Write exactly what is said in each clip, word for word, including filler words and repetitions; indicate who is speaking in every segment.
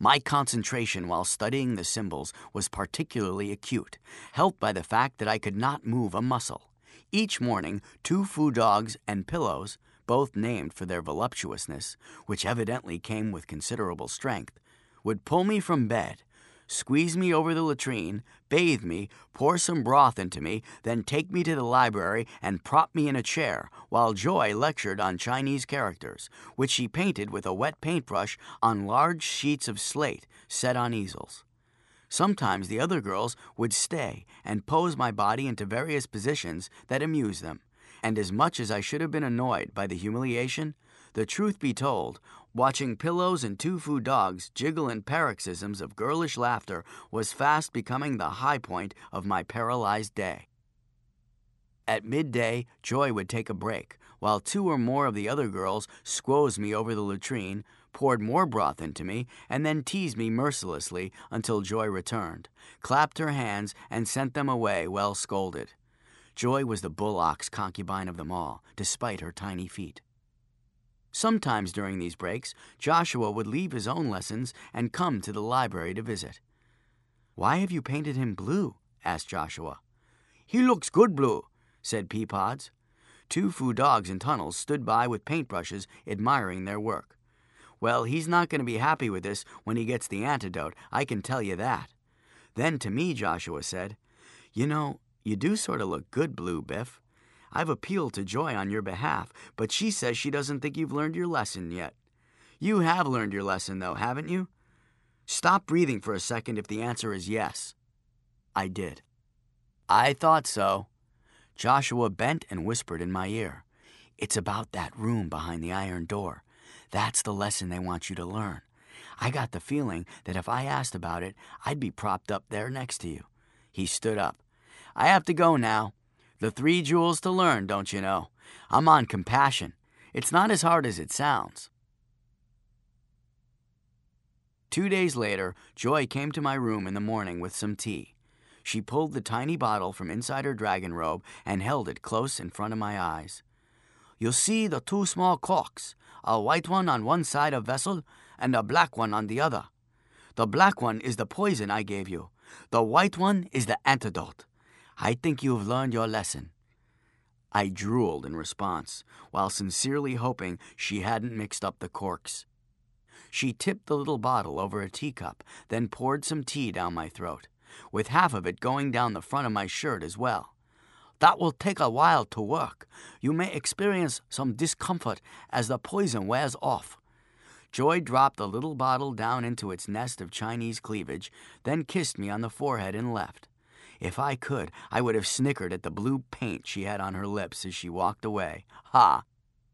Speaker 1: My concentration while studying the symbols was particularly acute, helped by the fact that I could not move a muscle. Each morning, two foo dogs and Pillows, both named for their voluptuousness, which evidently came with considerable strength, would pull me from bed, squeeze me over the latrine, bathe me, pour some broth into me, then take me to the library and prop me in a chair, while Joy lectured on Chinese characters, which she painted with a wet paintbrush on large sheets of slate set on easels. Sometimes the other girls would stay and pose my body into various positions that amused them, and as much as I should have been annoyed by the humiliation, the truth be told, watching Pillows and two foo dogs jiggle in paroxysms of girlish laughter was fast becoming the high point of my paralyzed day. At midday, Joy would take a break, while two or more of the other girls squoze me over the latrine, poured more broth into me, and then teased me mercilessly until Joy returned, clapped her hands, and sent them away well scolded. Joy was the bull-ox concubine of them all, despite her tiny feet. Sometimes during these breaks, Joshua would leave his own lessons and come to the library to visit. "Why have you painted him blue?" asked Joshua. "He looks good blue," said Peapods. Two foo dogs in tunnels stood by with paintbrushes, admiring their work. "Well, he's not going to be happy with this when he gets the antidote, I can tell you that." Then to me, Joshua said, "You know, you do sort of look good blue, Biff. I've appealed to Joy on your behalf, but she says she doesn't think you've learned your lesson yet. You have learned your lesson, though, haven't you? Stop breathing for a second if the answer is yes." I did. "I thought so." Joshua bent and whispered in my ear, "It's about that room behind the iron door. That's the lesson they want you to learn. I got the feeling that if I asked about it, I'd be propped up there next to you." He stood up. "I have to go now. The three jewels to learn, don't you know? I'm on compassion. It's not as hard as it sounds." Two days later, Joy came to my room in the morning with some tea. She pulled the tiny bottle from inside her dragon robe and held it close in front of my eyes. "You'll see the two small corks, a white one on one side of vessel and a black one on the other. The black one is the poison I gave you. The white one is the antidote. I think you have learned your lesson." I drooled in response, while sincerely hoping she hadn't mixed up the corks. She tipped the little bottle over a teacup, then poured some tea down my throat, with half of it going down the front of my shirt as well. "That will take a while to work. You may experience some discomfort as the poison wears off." Joy dropped the little bottle down into its nest of Chinese cleavage, then kissed me on the forehead and left. If I could, I would have snickered at the blue paint she had on her lips as she walked away. Ha!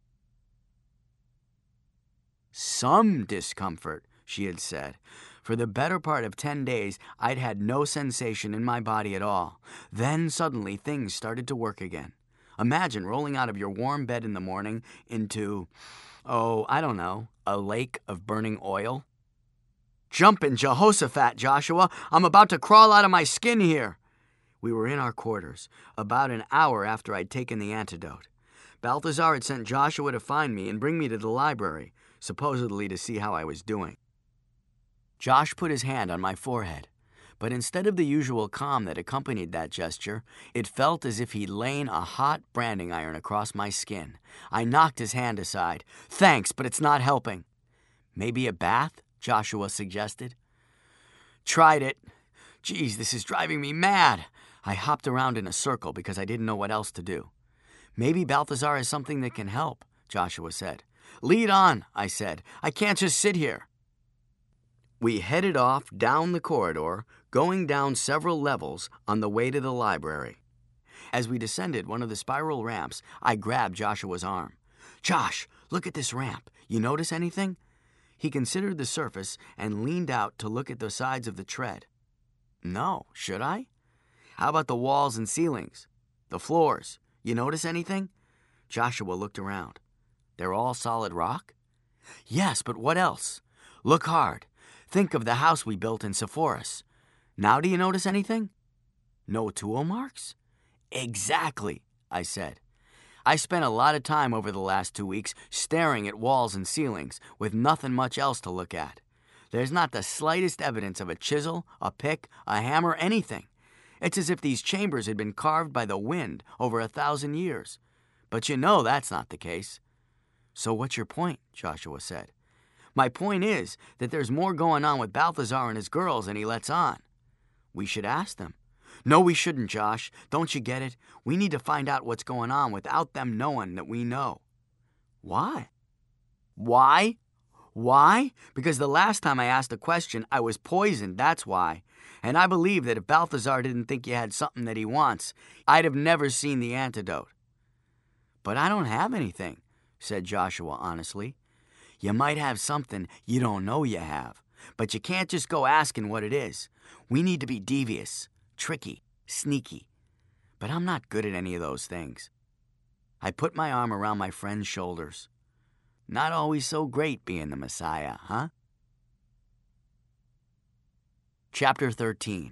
Speaker 1: "Some discomfort," she had said. For the better part of ten days, I'd had no sensation in my body at all. Then suddenly things started to work again. Imagine rolling out of your warm bed in the morning into, oh, I don't know, a lake of burning oil. "Jumpin' Jehoshaphat, Joshua! I'm about to crawl out of my skin here!" We were in our quarters, about an hour after I'd taken the antidote. Balthazar had sent Joshua to find me and bring me to the library, supposedly to see how I was doing. Josh put his hand on my forehead, but instead of the usual calm that accompanied that gesture, it felt as if he'd lain a hot branding iron across my skin. I knocked his hand aside. "Thanks, but it's not helping." "Maybe a bath?" Joshua suggested. "Tried it. Geez, this is driving me mad." I hopped around in a circle because I didn't know what else to do. "Maybe Balthazar has something that can help," Joshua said. "Lead on," I said. "I can't just sit here." We headed off down the corridor, going down several levels on the way to the library. As we descended one of the spiral ramps, I grabbed Joshua's arm. "Josh, look at this ramp. You notice anything?" He considered the surface and leaned out to look at the sides of the tread. "No, should I?" "How about the walls and ceilings? The floors? You notice anything?" Joshua looked around. "They're all solid rock?" "Yes, but what else? Look hard. Think of the house we built in Sepphoris. Now do you notice anything?" "No tool marks?" "Exactly," I said. I spent a lot of time over the last two weeks staring at walls and ceilings with nothing much else to look at. There's not the slightest evidence of a chisel, a pick, a hammer, anything. It's as if these chambers had been carved by the wind over a thousand years. But you know that's not the case. So what's your point? Joshua said. My point is that there's more going on with Balthazar and his girls than he lets on. We should ask them. No, we shouldn't, Josh. Don't you get it? We need to find out what's going on without them knowing that we know. Why? Why? Why? Because the last time I asked a question, I was poisoned, that's why. And I believe that if Balthazar didn't think you had something that he wants, I'd have never seen the antidote. But I don't have anything, said Joshua honestly. You might have something you don't know you have, but you can't just go asking what it is. We need to be devious, tricky, sneaky. But I'm not good at any of those things. I put my arm around my friend's shoulders. Not always so great being the Messiah, huh? Chapter thirteen.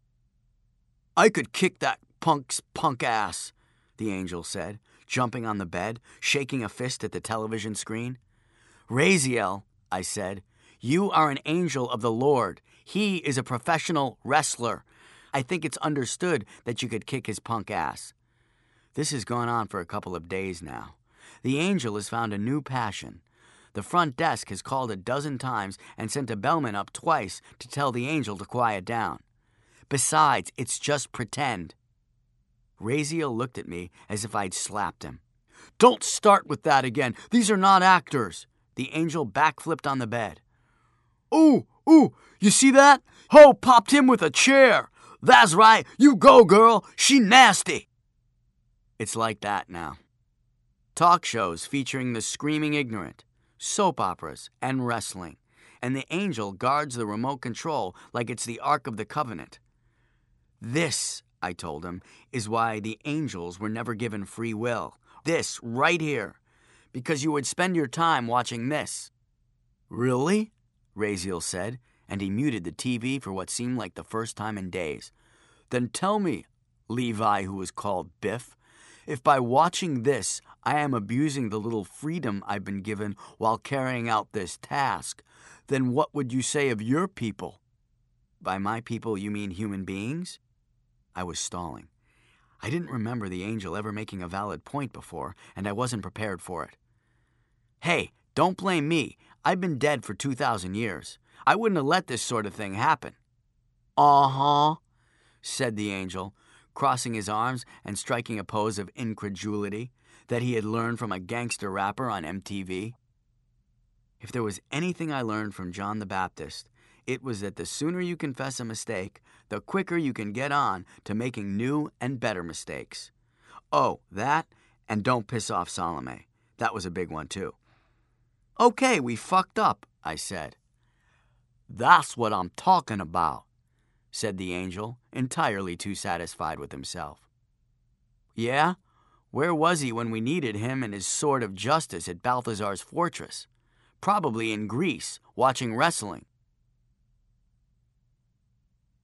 Speaker 1: I could kick that punk's punk ass, the angel said, jumping on the bed, shaking a fist at the television screen. Raziel, I said, you are an angel of the Lord. He is a professional wrestler. I think it's understood that you could kick his punk ass. This has gone on for a couple of days now. The angel has found a new passion. The front desk has called a dozen times and sent a bellman up twice to tell the angel to quiet down. Besides, it's just pretend. Raziel looked at me as if I'd slapped him. Don't start with that again. These are not actors. The angel backflipped on the bed. Ooh, ooh, you see that? Ho popped him with a chair. That's right. You go, girl. She nasty. It's like that now. Talk shows featuring the screaming ignorant, soap operas, and wrestling. And the angel guards the remote control like it's the Ark of the Covenant. This, I told him, is why the angels were never given free will. This, right here. Because you would spend your time watching this. Really? Raziel said, and he muted the T V for what seemed like the first time in days. Then tell me, Levi, who was called Biff, if by watching this I am abusing the little freedom I've been given while carrying out this task, then what would you say of your people? By my people, you mean human beings? I was stalling. I didn't remember the angel ever making a valid point before, and I wasn't prepared for it. Hey, don't blame me. I've been dead for two thousand years. I wouldn't have let this sort of thing happen. Uh-huh, said the angel, crossing his arms and striking a pose of incredulity that he had learned from a gangster rapper on M T V. If there was anything I learned from John the Baptist, it was that the sooner you confess a mistake, the quicker you can get on to making new and better mistakes. Oh, that, and don't piss off Salome. That was a big one, too. Okay, we fucked up, I said. That's what I'm talking about, said the angel, entirely too satisfied with himself. Yeah? Where was he when we needed him and his sword of justice at Balthazar's fortress? Probably in Greece, watching wrestling.